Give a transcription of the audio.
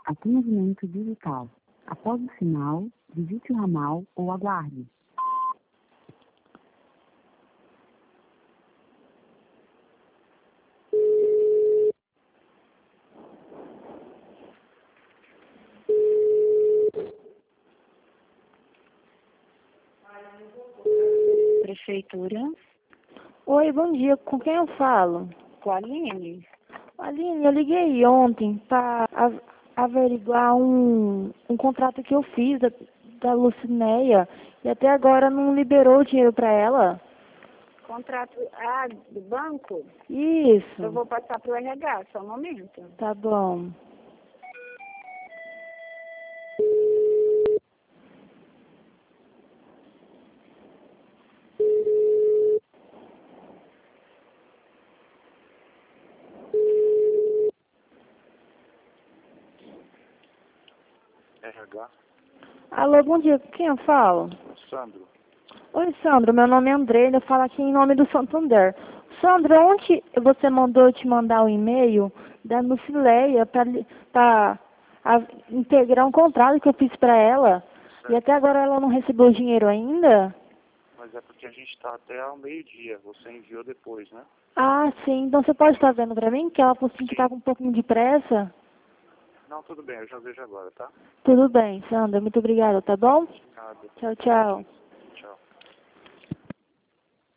Atendimento digital. Após o sinal, digite o ramal ou aguarde. Prefeitura, Oi, bom dia. Com quem eu falo? com a Aline. Aline, eu liguei ontem para averiguar um contrato que eu fiz da Lucinéia e até agora não liberou o dinheiro para ela. Contrato do banco? Isso. Eu vou passar para o RH, só um momento. Tá bom. RH, Alô, bom dia. Com quem eu falo? Sandro. Oi, Sandro. Meu nome é André. Eu falo aqui em nome do Santander. Sandro, ontem você mandou eu te mandar um e-mail da Lucinéia para integrar um contrato que eu fiz para ela. E até agora ela não recebeu o dinheiro ainda? Mas é porque a gente está até ao meio-dia. Você enviou depois, né? Ah, sim. Então você pode estar vendo para mim que ela falou assim que está com um pouquinho de pressa? Não, tudo bem, eu já vejo agora, tá? Tudo bem, Sandra. Muito obrigada, tá bom? Nada. Tchau, tchau.